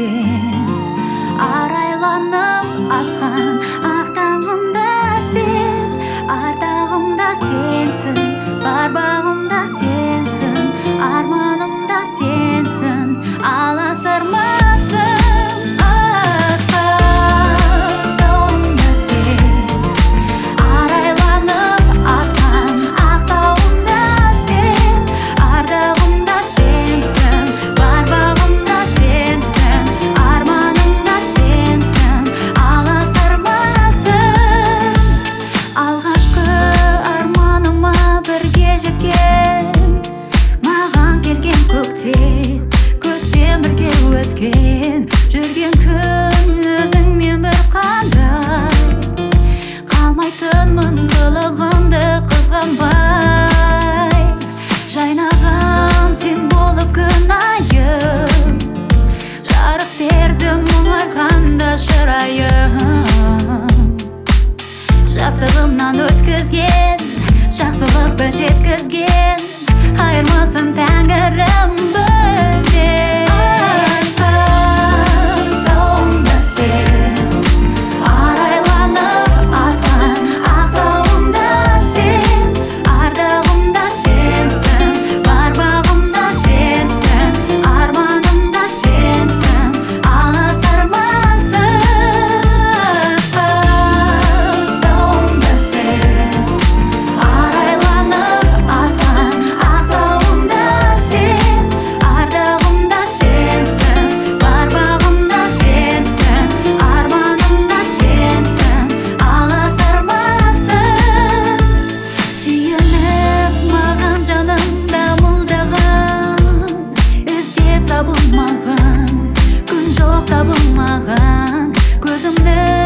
көктен арайланып атқан ақтаңымда сен, ардағымда сенсің, бар бағымда сенсің, арманымда сенсің, аласармасың. Көктем бірге өткен жүрген күн өзіңмен бір қандай, қалмайтынмын қылығыңды қызғанбай. Жайнаған сен болып күн айым, жарық бердім мұңайғанда шырайым. Жастығымнан өткізген, жақсылықты жеткізген, айырмасын тәңірім бізден. Аспан тауымда сен, арайланып атқан ақтауымда сен, ардағымда сенсің, бар бағымда сенсің, арманымда сенсің, аласармасың. Аспан тауымда сен, арайланып атқан ақтауымда сен, ардағымда сенсің, бар бағымда сенсің, арманымда сенсің, аласармасың. Сүйеніп маған жанымда мұңдаған, іздеп табылмаған, күн жоқ табылмаған, көзімді